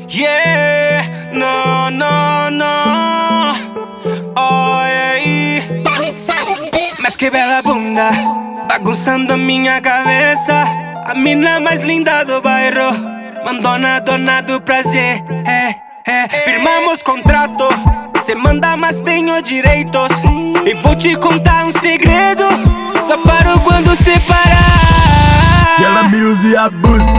Yeah, no, no, no. Oh, yeah. Mas que bela bunda, bagunçando a minha cabeça. A mina mais linda do bairro, mandona, dona do prazer. Firmamos contrato, cê manda, mas tenho direitos. E vou te contar um segredo, só paro quando cê parar. E ela me usa e abusa.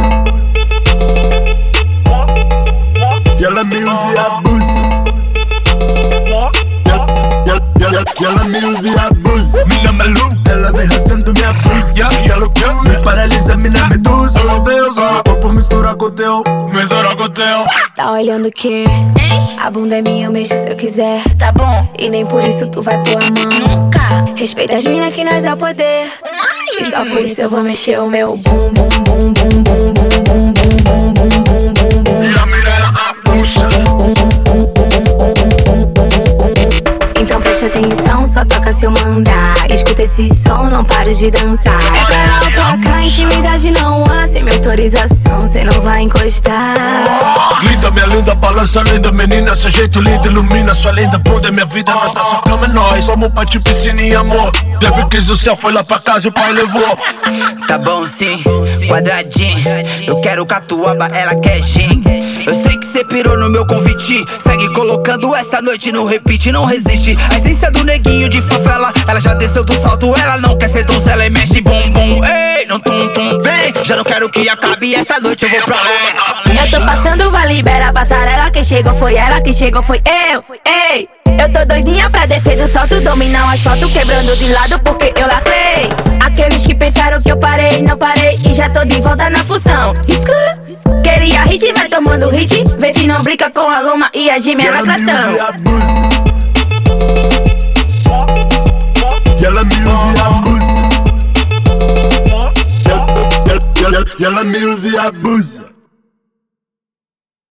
E ela me usa e abusa. E ela me usa e abusa. Mina maluca, Ela vem rasgando minha blusa. e ela quer Me paralisa, mina medusa. meu Deus, Meu corpo mistura com o teu. mistura com o teu. Tá olhando o quê? A bunda é minha, eu mexo se eu quiser. Tá bom? E nem por isso tu vai pôr a mão. Nunca. Respeita as minas que nós é o poder. E só por isso eu vou mexer o meu bum bum bum bum bum bum bum bum bum bum bum bum. E a Mirella abusa. Então presta atenção, só toca se eu mandar. Escuta esse som, não paro de dançar. É pra lá ou pra cá, intimidade não há. Sem minha autorização, cê não vai encostar. Linda, minha linda, balança linda, menina. Seu jeito lindo ilumina, sua linda bunda é minha vida. Nós nossa cama é nós, somos pai de piscina e amor. Bebê quis o céu, foi lá pra casa e o pai levou. Tá bom sim, quadradinho. Eu quero catuaba, ela quer gin. Eu sei que cê pirou no meu convite. Segue colocando essa noite no repeat, não resiste. A essência do neguinho de favela. Ela já desceu do salto, ela não quer ser donzela. E mexe bum bum, ei, não tum tum, vem. Já não quero que acabe essa noite, eu vou pra lá. Eu tô passando, vai liberar a passarela. Quem chegou foi ela, quem chegou foi eu. Ei, eu tô doidinha pra descer do salto, dominar o asfalto, quebrando de lado porque eu lacrei. Aqueles que pensaram que eu parei, não parei e já tô de volta na função. Queria hit, vai tomando hit. Vê se não brinca com a luma e a gêmea E ela me usa e lacração. abusa. E ela me usa e abusa. E ela me usa e abusa.